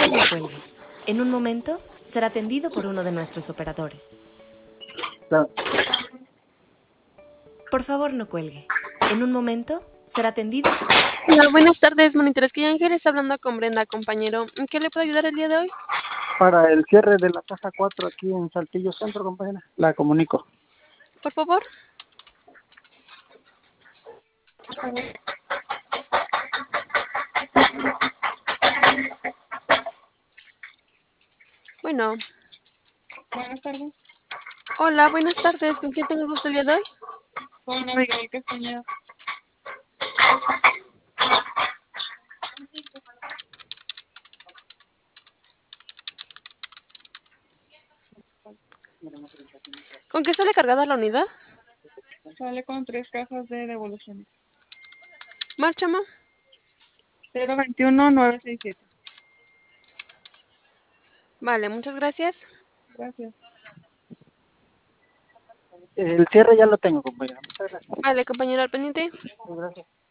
favor no cuelgue. En un momento será atendido por uno de nuestros operadores. Claro. Por favor no cuelgue. En un momento será atendido. Hola, buenas tardes, Monitoresquilla Ángel está hablando con Brenda, compañero. ¿En qué le puedo ayudar el día de hoy? Para el cierre de la casa 4 aquí en Saltillo Centro, compañera. La comunico. Por favor. Bueno. Buenas tardes. Hola, buenas tardes. ¿Con quién tengo el gusto el día de hoy? Con Abigail Castañeda. ¿Con qué sale cargada la unidad? Sale con 3 cajas de devoluciones. Márchame. 021967. Vale, muchas gracias. Gracias. El cierre ya lo tengo, compañera. Muchas gracias. Vale, compañero, al pendiente. Gracias.